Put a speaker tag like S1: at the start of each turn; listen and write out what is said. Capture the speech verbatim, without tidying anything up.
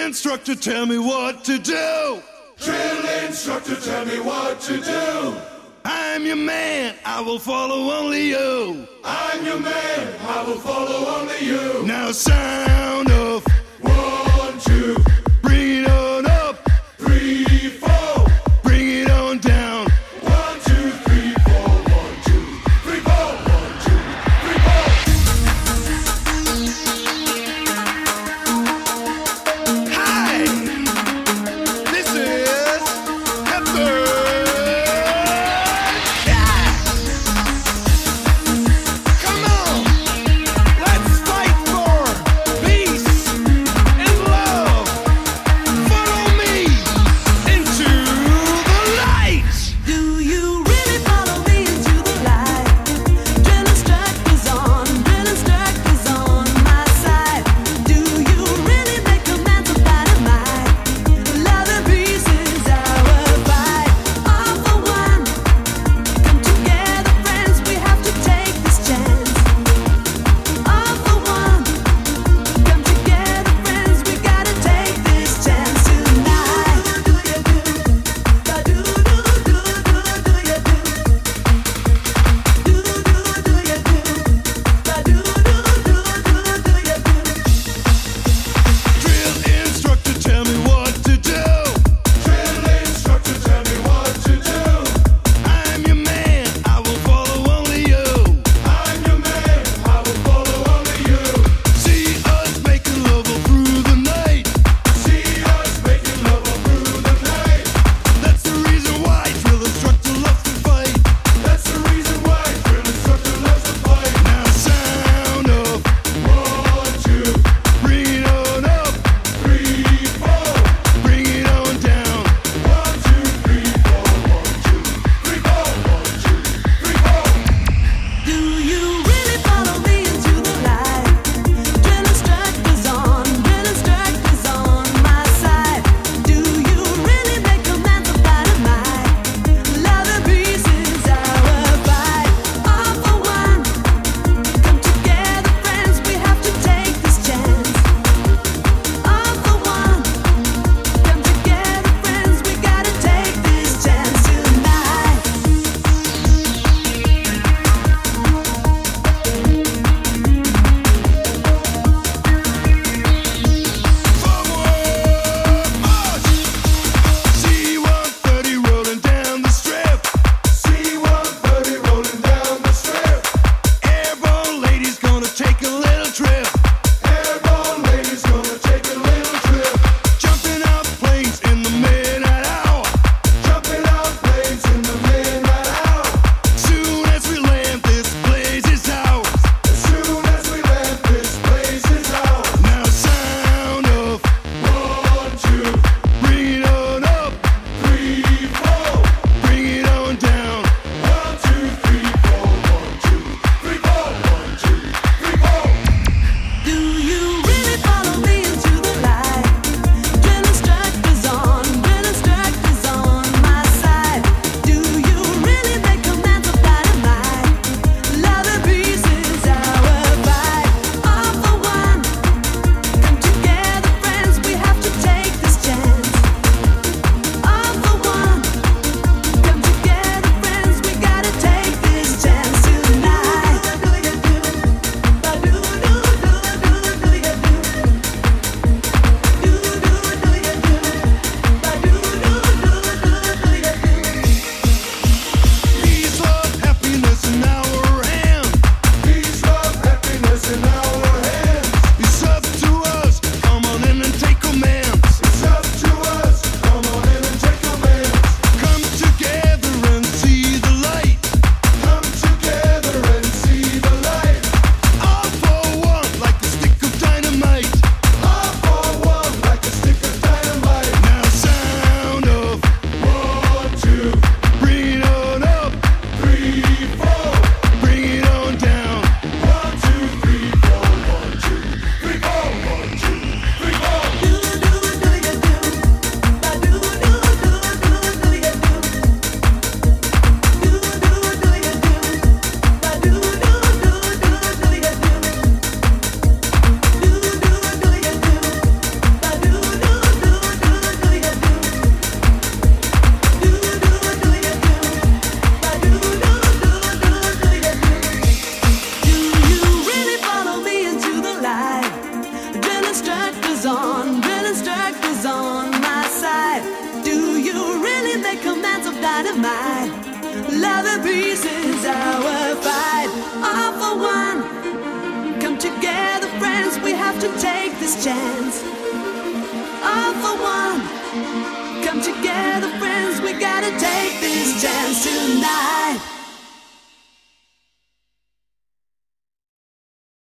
S1: instructor, tell me what to do.
S2: Drill instructor, tell me what to do.
S1: I'm your man, I will follow only you.
S2: I'm your man, I will follow only you.
S1: Now sound off.
S2: One, two.
S1: Bring it on up.
S2: Three, four.
S1: Bring it on down.
S2: One, two, three, four. One, two, three, four. One, two, three, four.
S1: Hi, this is Pepper. Come on, let's fight for peace.
S3: dynamite. Love and peace is our fight. All for one. Come together, friends, we have to take this chance. All for one. Come together, friends, we gotta take this chance tonight.